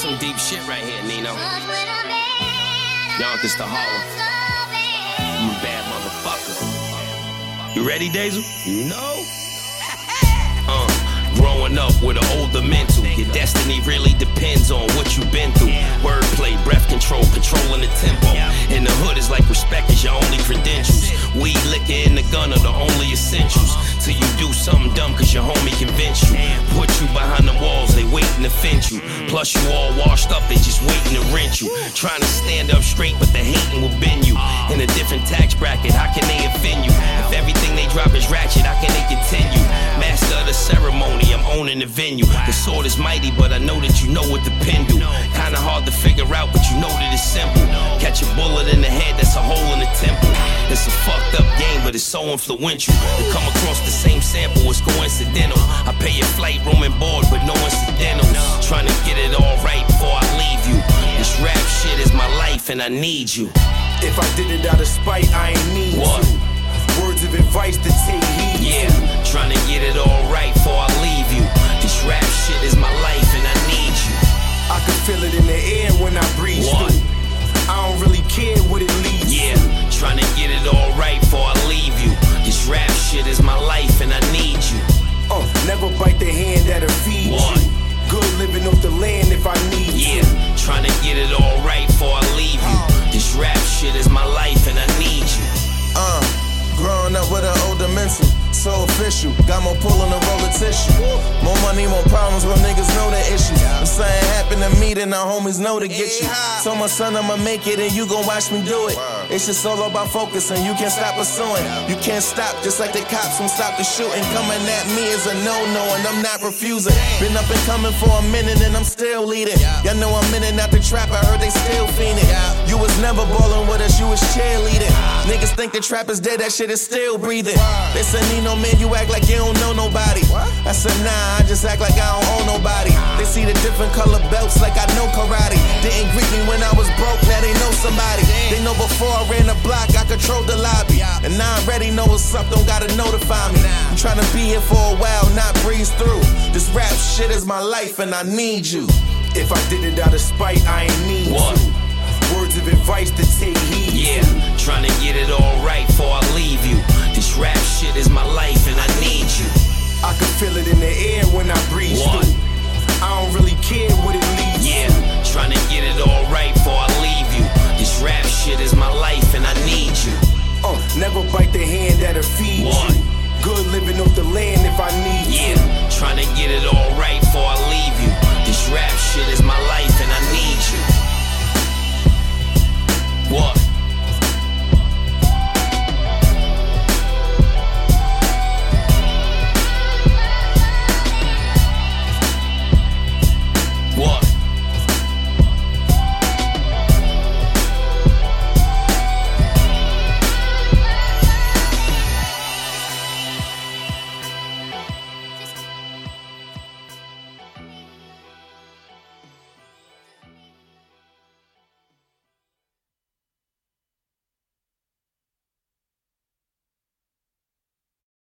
some deep shit right here, Nino. Yonkers to Harlem. I'm a bad motherfucker. You ready, Dazel? No. Growing up with an older mental, your destiny really depends on what you've been through. Wordplay, breath control, controlling the tempo. In the hood, it's like respect is your only credentials. Weed, liquor, and the gun are the only essentials. Till you do something dumb cause your homie convinced you. Put you behind the walls, they waiting to fence you. Plus you all washed up, they just waiting to rent you. Trying to stand up straight, but the hating will bend you. In a different tax bracket, how can they offend you? If everything they drop is ratchet, how can they continue? Master of the ceremony, I'm owning the venue. The sword is mighty, but I know that you know what the pen do. Kinda hard to figure out, but you know that it's simple. Catch a bullet in the head, that's a hole in the temple. It's a fucked up game, but it's so influential. To come across the same sample is coincidental. I pay your flight, room and board, but no incidentals. Trying to get it all right before I leave you. This rap shit is my life and I need you. If I did it out of spite, I ain't need what? To. Words of advice to take heed. Yeah, trying to get it all right before I leave you. This rap shit is my life and I need you. I can feel it in the air when I breathe what? Through. I don't really care what it leads yeah, to. Trying to get it all right before I leave you. This rap shit is my life and I need you. Never bite the hand that'll feed what? you. Good living off the land if I need yeah, to. Trying to get it all right before I leave you. This rap shit is my life and I need you. Growing up with an older mental, so official. Got more pull on the roll of tissue. More money, more problems, but niggas know the issues. If something happen to me, then our homies know to get you. Told my son I'ma make it and you gon' watch me do it. It's just all about focusing, you can't stop pursuing. You can't stop, just like the cops won't stop the shooting. Coming at me is a no-no and I'm not refusing. Been up and coming for a minute and I'm still leading. Y'all know I'm in and out the trap, I heard they still fiending. You was never ballin' with us, you was cheerleading. Niggas think the trap is dead, that shit is still breathing. They said, Nino, man, you act like you don't know nobody. I said, nah, I just act like I don't own nobody. They see the different color belts like I know karate. Didn't greet me when I was broke, now they know somebody. They know before I ran the block, I controlled the lobby. And now I already know what's up, don't gotta notify me. I'm trying to be here for a while, not breeze through. This rap shit is my life and I need you. If I did it out of spite, I ain't need what? To. Words of advice to take heed. Yeah, trying to get it all right before I leave you. This rap shit is my life and I need you. I can feel it in the air when I breathe what? Through. I don't really care what it